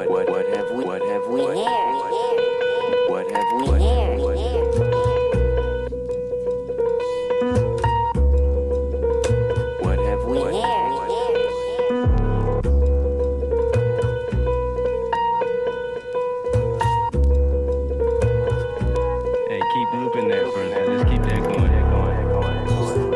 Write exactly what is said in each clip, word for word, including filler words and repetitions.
what, what, what have we, what have we here? What have we here? What have we here? Hey, keep looping that for us. Just keep that going, that going, that going, that going.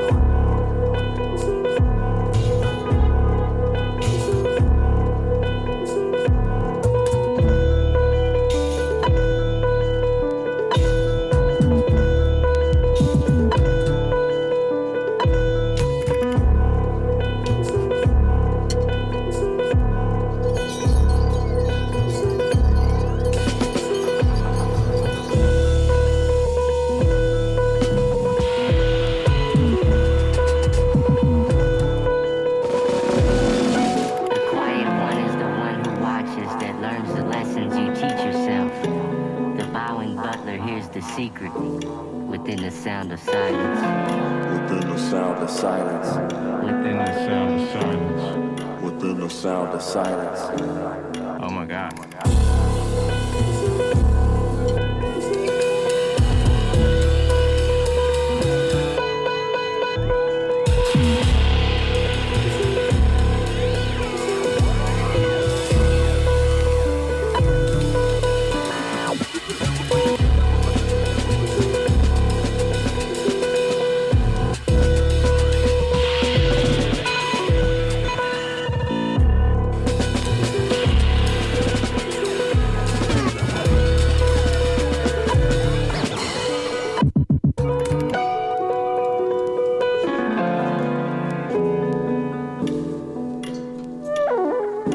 The secret within the sound of silence. Within the sound of silence. Within the sound of silence. Within the sound of silence. Oh my God.